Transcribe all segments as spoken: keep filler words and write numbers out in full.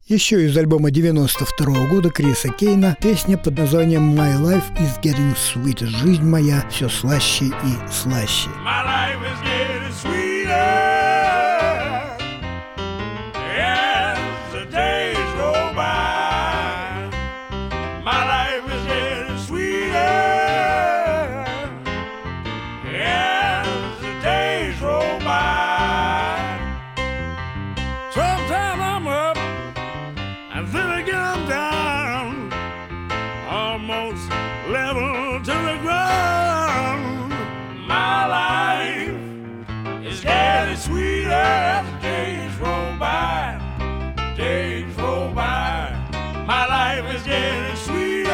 Еще из альбома девяносто второго года Криса Кейна песня под названием «My life is getting sweeter». «Жизнь моя все слаще и слаще». My life is getting sweeter as the days roll by. My life is getting sweeter as the days roll by. Sometimes I'm up and then again I'm down, almost level to the ground. My life is getting sweeter as the days roll by. Days roll by. My life is getting sweeter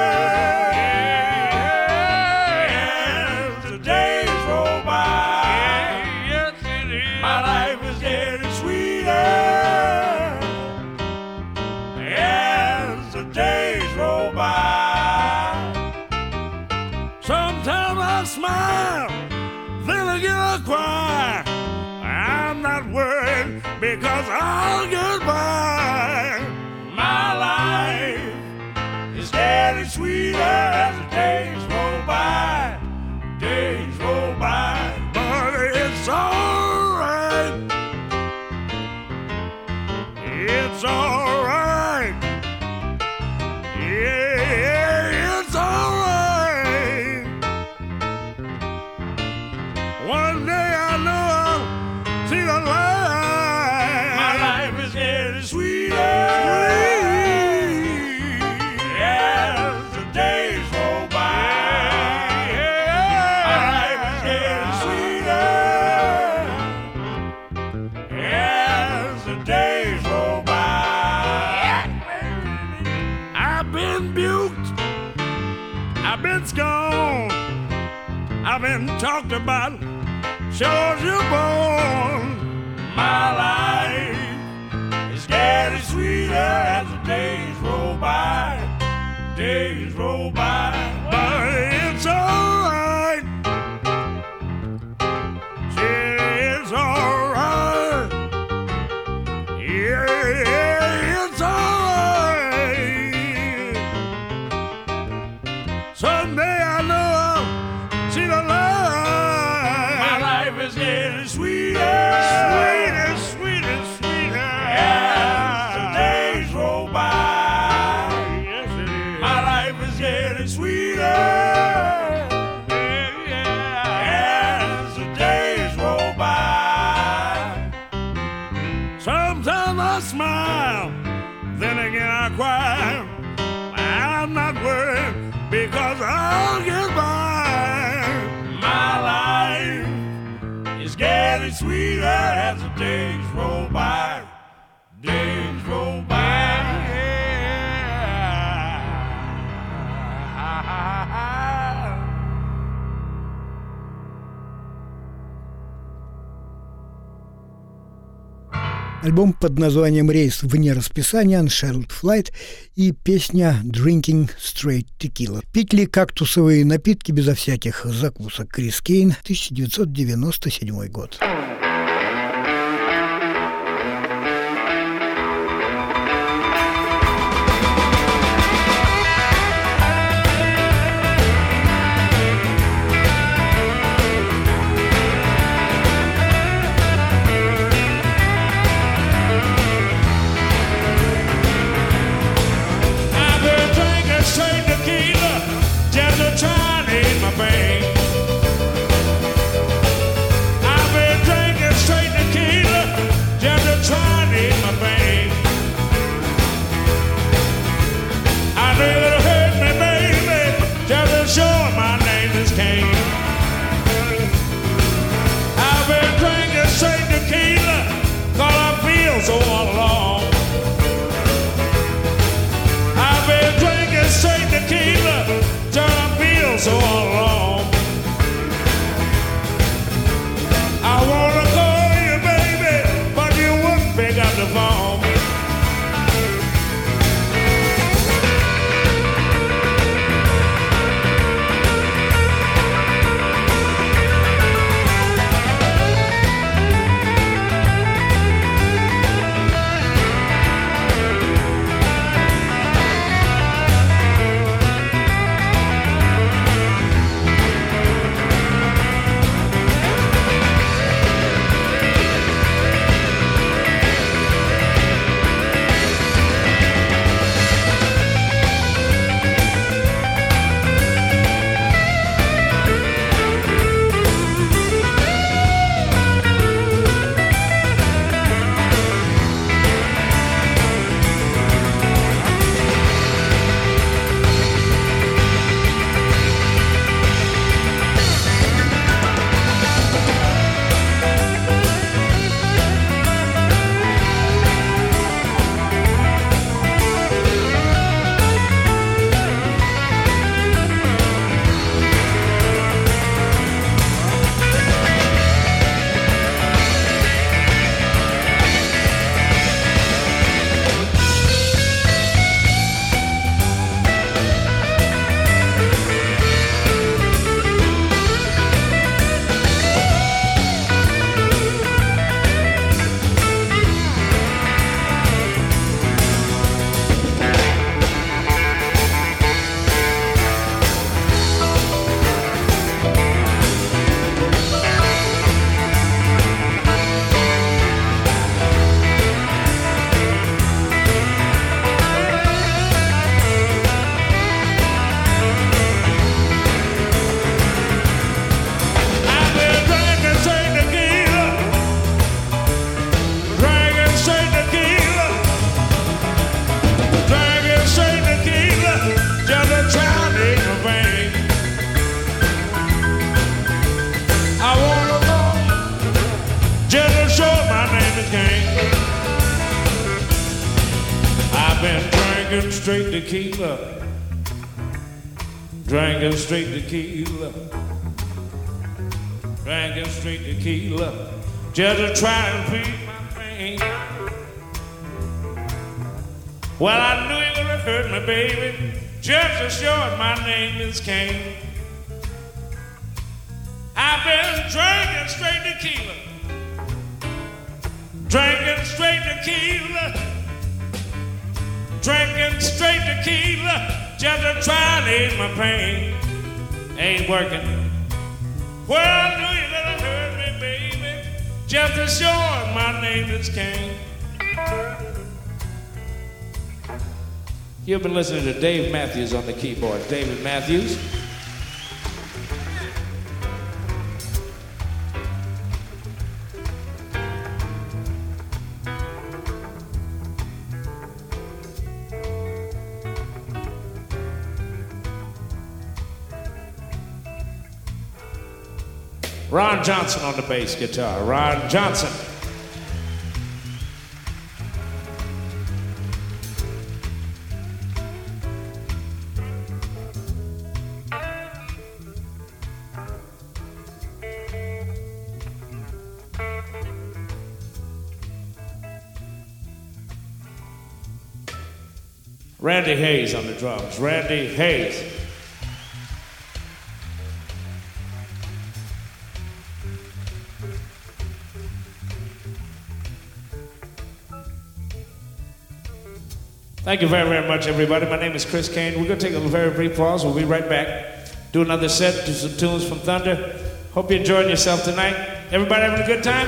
as the days roll by. Yes, it is. My life is getting sweeter as the days roll by. Sometimes I smile, then again I cry. I'm not worried because I'll get by. My life is getting sweeter as the days roll by. Days roll by, but it's alright. It's alright. Yeah, it's alright. One day I know I'll see the light. My life is getting sweeter, sweet as the days roll by. My life is getting sweeter as the days roll by. I've been buked, I've been scorned, I've been talked about, sure you born. My life is getting sweeter as the days roll by. Days roll by, but it's alright. Yeah, it's alright. Yeah, it's alright. Someday I know I'll see the light. My life is getting sweeter, sweeter, sweeter, sweeter as the days roll by. Yes, it is. My life is getting sweeter, yeah, yeah, as the days roll by. Sometimes I smile, then again I cry. I'm not worried because I'll get by. My life is getting sweeter as the days roll by. Days roll by. Альбом под названием «Рейс вне расписания» Unscheduled Flight и песня «Drinking Straight Tequila». Пить ли кактусовые напитки безо всяких закусок? Крис Кейн, тысяча девятьсот девяносто седьмой год. Trying to eat my brain. I've been drinking been drinking straight tequila, drinking straight tequila, drinking straight tequila, just to try and beat my pain. Well, I knew you would hurt me, baby, just as sure as my name is Cain. I've been drinking straight tequila, drinking straight tequila, drinking straight tequila, just to try and ease my pain. Ain't working. Well, I knew you would hurt me, baby, just as sure as my name is Cain. You've been listening to Dave Matthews on the keyboard. David Matthews. Ron Johnson on the bass guitar. Ron Johnson. Randy Hayes on the drums. Randy Hayes. Thank you very, very much, everybody. My name is Chris Kane. We're going to take a very brief pause. We'll be right back. Do another set, do some tunes from Thunder. Hope you're enjoying yourself tonight. Everybody having a good time?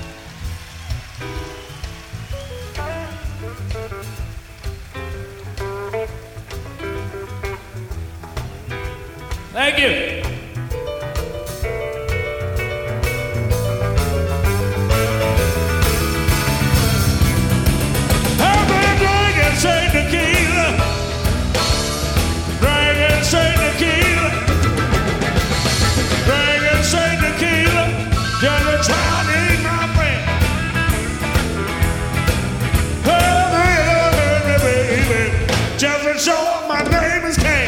Thank you. I've been drinking straight tequila, drinking straight tequila, drinking straight tequila, just to try to ease my brain. Oh, baby, just to show my name is Cain.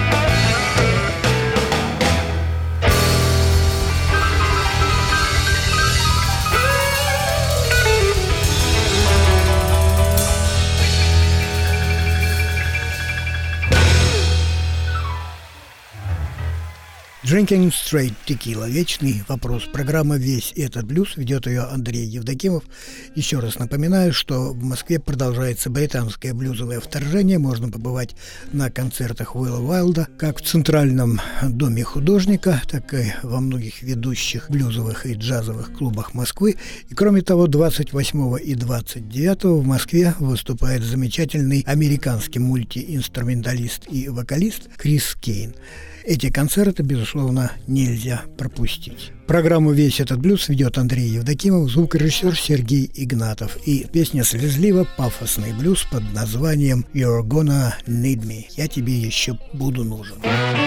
Drinking Straight Tequila. Вечный вопрос. Программа «Весь этот блюз». Ведет ее Андрей Евдокимов. Еще раз напоминаю, что в Москве продолжается британское блюзовое вторжение. Можно побывать на концертах Уилла Уайлда как в Центральном доме художника, так и во многих ведущих блюзовых и джазовых клубах Москвы. И кроме того, двадцать восьмого и двадцать девятого в Москве выступает замечательный американский мультиинструменталист и вокалист Крис Кейн. Эти концерты, безусловно, нельзя пропустить. Программу «Весь этот блюз» ведет Андрей Евдокимов, звукорежиссер Сергей Игнатов. И песня слезливо-пафосный блюз под названием «You're Gonna Need Me». «Я тебе еще буду нужен».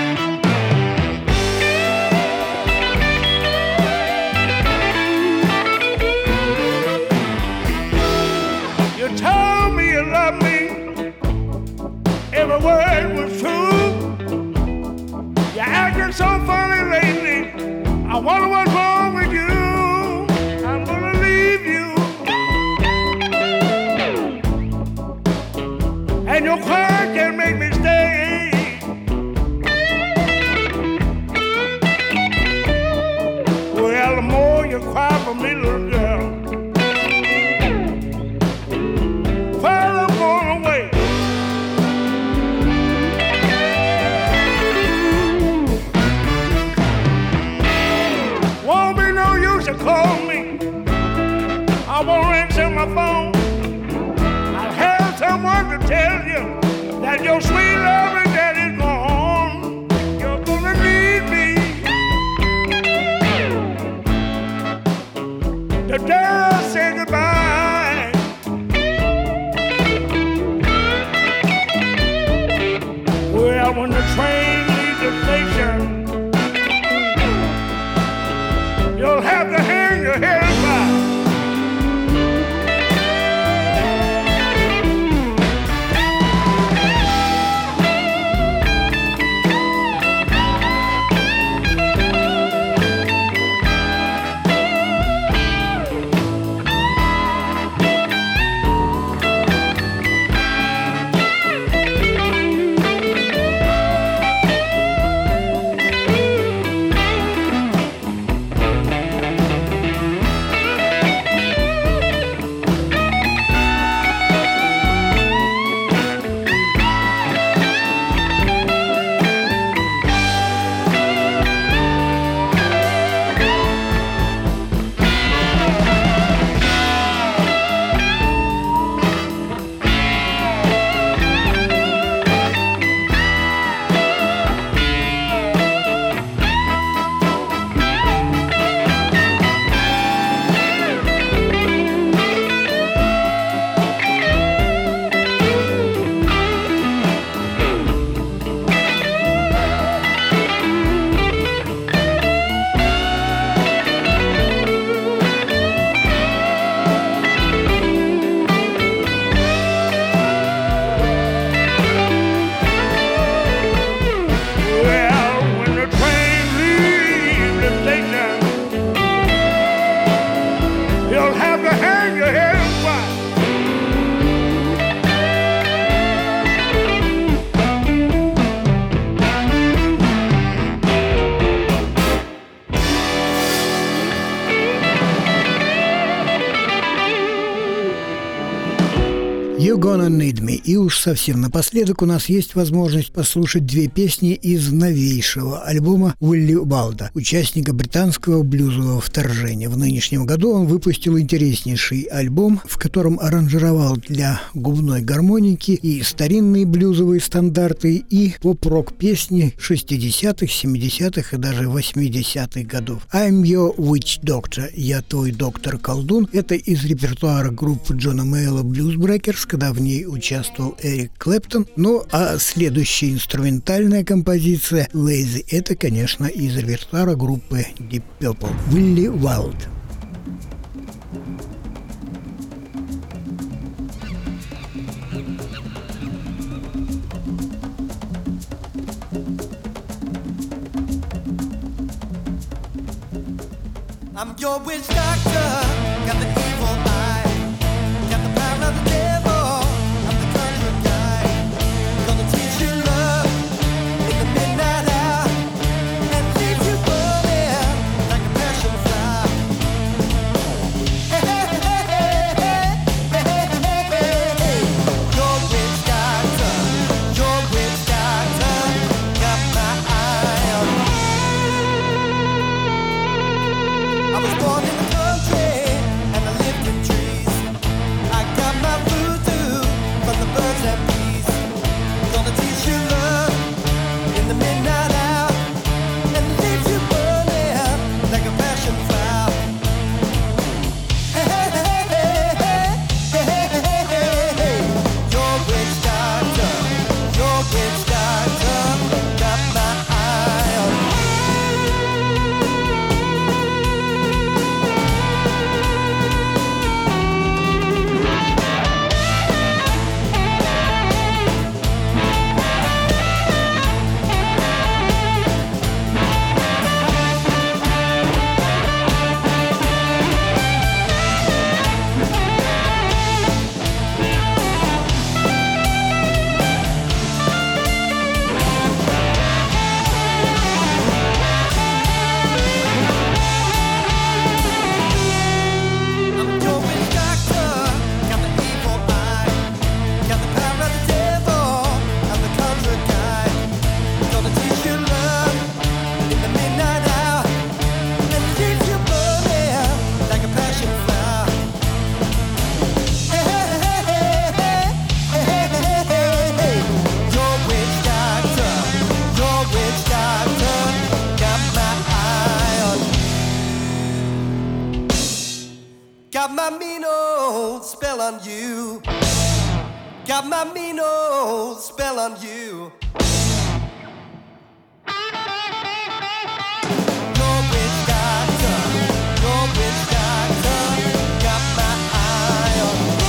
You told me you love me, every word was true. You're acting so funny lately, I wonder what's wrong with you. I'm gonna leave you, and your cry can make me stay. Well, the more you cry for me, little girl, well, I'm going away. Won't be no use to call me, I won't answer my phone. I'll have someone to tell you that your sweet loving that is gone. You're gonna need me. The day say goodbye, well, when the train leaves the station, you'll have to hang your head back. альбома Need Me. И уж совсем напоследок у нас есть возможность послушать две песни из новейшего альбома Уилли Уайлда, участника британского блюзового вторжения. В нынешнем году он выпустил интереснейший альбом, в котором аранжировал для губной гармоники и старинные блюзовые стандарты, и поп-рок песни шестидесятых, семидесятых и даже восьмидесятых годов. I'm Your Witch Doctor, я твой доктор-колдун. Это из репертуара группы Джона Мейла Blues Breakers, когда в ней участвовал Эрик Клэптон. Ну а следующая инструментальная композиция Lazy — это, конечно, из репертуара группы Deep Purple. Уилли Уайлд. I'm your witch doctor, got the evil eye, got the power of the devil, I'm the conjurer guy, gonna teach you love in the midnight hour, and leave you burning like a passion flower. Hey, hey, hey, hey, hey, hey, hey, hey, hey. Your witch doctor, your witch doctor, got my eye on you. I was born in the country and I lived in trees. I got my voodoo from the birds and bees. Gonna teach you love in the midnight hour and leave you burning like a passion flower. Hey, hey, hey, hey, hey, hey, hey, hey, hey. Your witch doctor, your witch doctor, got my eye on you. I'm your witch doctor, got the evil eye, got the power of the devil, I'm the conjurer guy, gonna teach you love in the midnight hour, and leave you burning like a passion flower. Hey, hey, hey, hey, hey, hey, hey, hey, hey. Your witch doctor, your witch doctor, got my eye on you. Got my mean old spell on you. Got my mean old spell on you. Your witch doctor, your witch doctor, got my eye on you.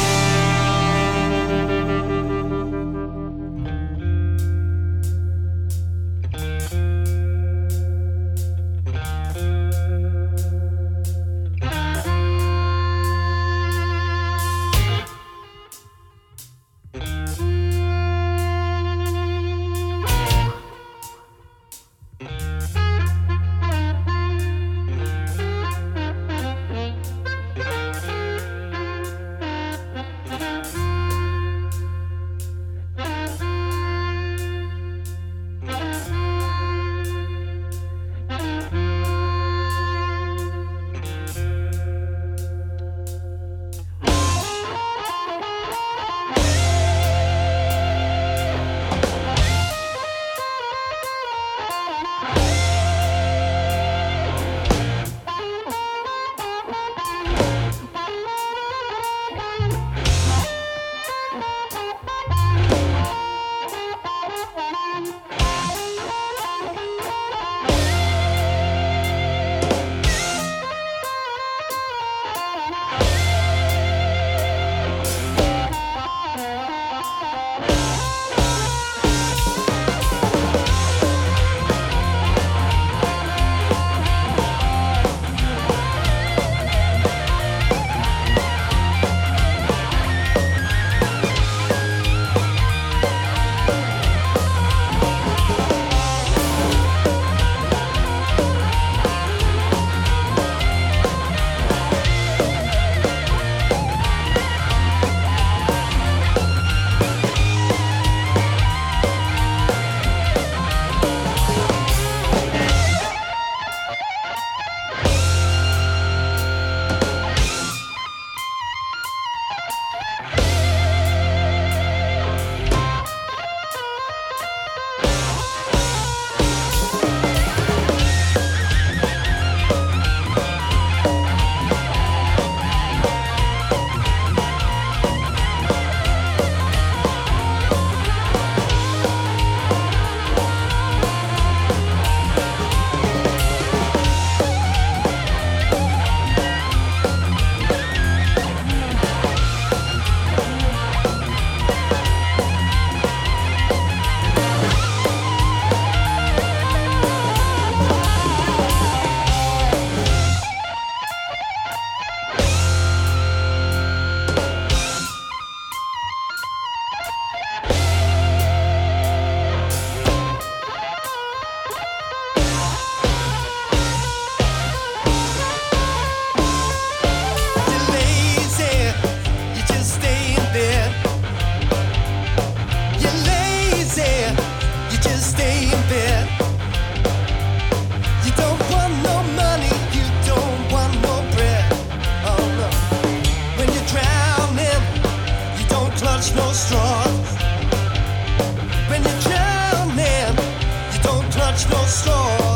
strong. When you're drowning, you don't touch no straw.